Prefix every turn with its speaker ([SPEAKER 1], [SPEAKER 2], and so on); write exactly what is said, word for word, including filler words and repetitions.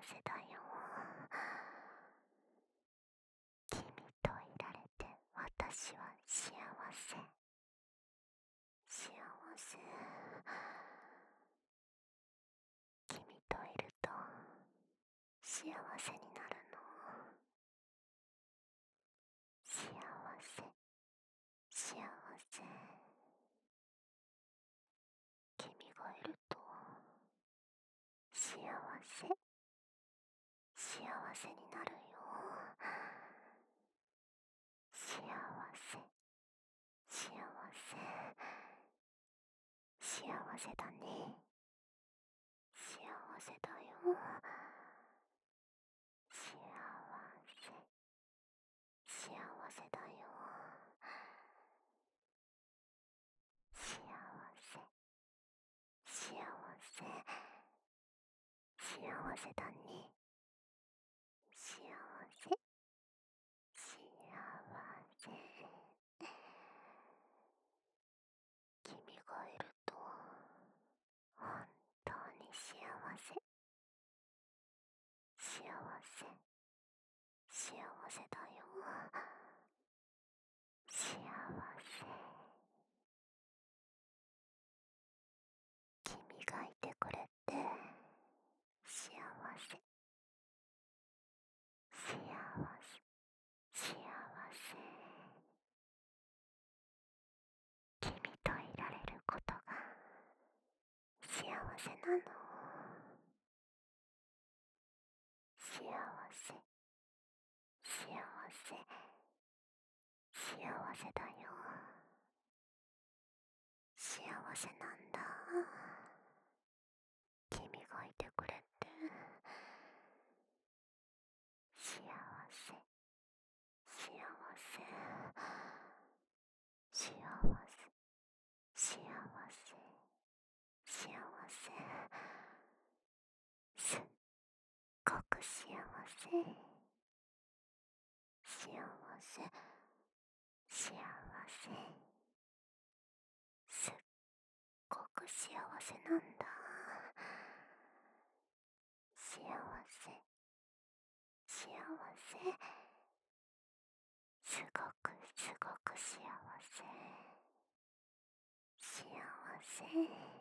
[SPEAKER 1] せだよ。君といられて私は幸せ。幸せ。君といると幸せになるの。幸せ。幸せ。君がいると幸せ。幸せになるよ。幸せ。幸せ。幸せだね。幸せだよ。幸せ。幸せだよ。幸せ。幸せ。幸せだね。幸せ。幸せ。君がいると本当に幸せ。幸せ。幸せだよ。幸せ。君がいてくれて幸せ。幸せ。幸せ。君といられることが幸せなの。幸せ。幸せ。幸せだよ。幸せなんだ。君がいてくれて幸せ。幸せ。幸せ。幸せ。幸せ。すっごく幸せ。幸せ。幸せ。すっごく幸せなんだ。幸せ。幸せ。すごくすごく幸せ。幸せ。